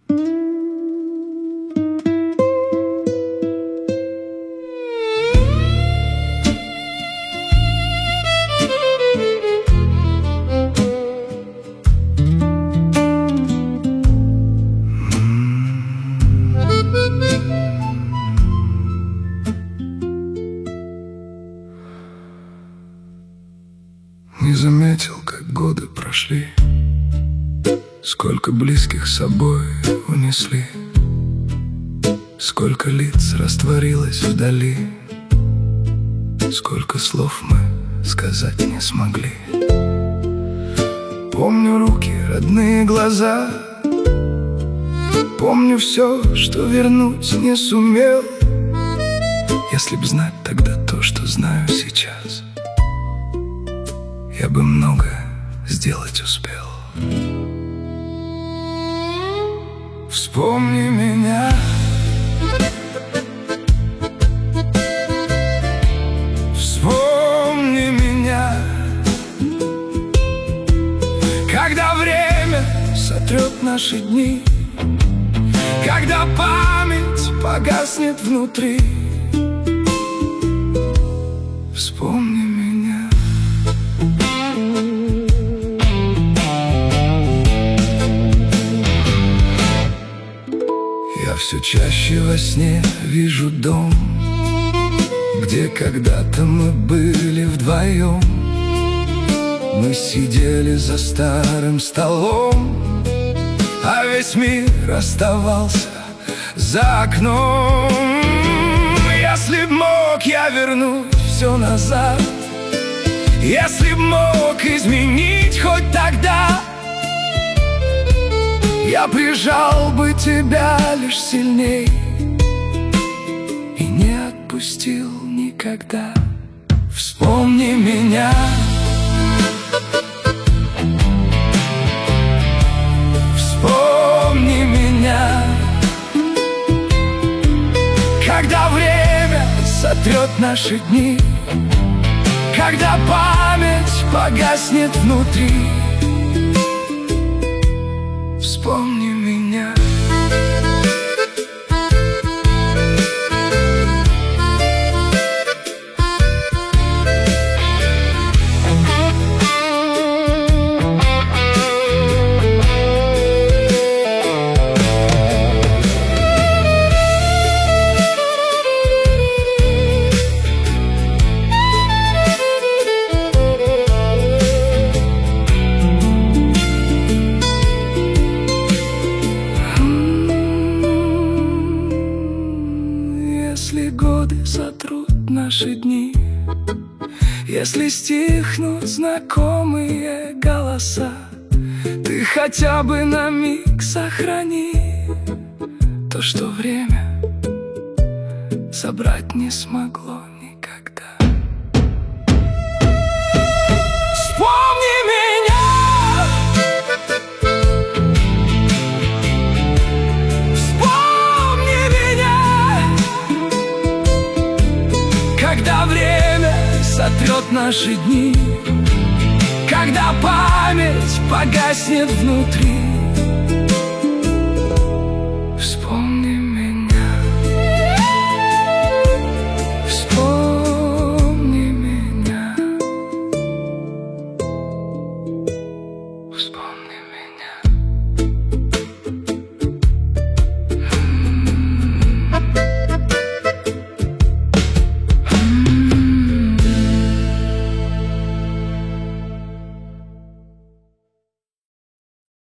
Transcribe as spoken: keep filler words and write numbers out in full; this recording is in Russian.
Не заметил, как годы прошли, сколько близких с собой унесли, сколько лиц растворилось вдали, сколько слов мы сказать не смогли. Помню руки, родные глаза, помню все, что вернуть не сумел. Если б знать тогда то, что знаю сейчас, я бы многое сделать успел. Вспомни меня, вспомни меня, когда время сотрет наши дни, когда память погаснет внутри. Вспомни меня. Я все чаще во сне вижу дом, где когда-то мы были вдвоем. Мы сидели за старым столом, а весь мир оставался за окном. Если б мог, я вернуть все назад. Если б мог изменить хоть тогда, я прижал бы тебя лишь сильней и не отпустил никогда. Вспомни меня, вспомни меня, когда время сотрет наши дни, когда память погаснет внутри. Вспомни меня. Если годы сотрут наши дни, если стихнут знакомые голоса, ты хотя бы на миг сохрани то, что время собрать не смогло никогда. Вспомни меня, вспомни меня, когда время сотрет наши дни, когда память погаснет внутри.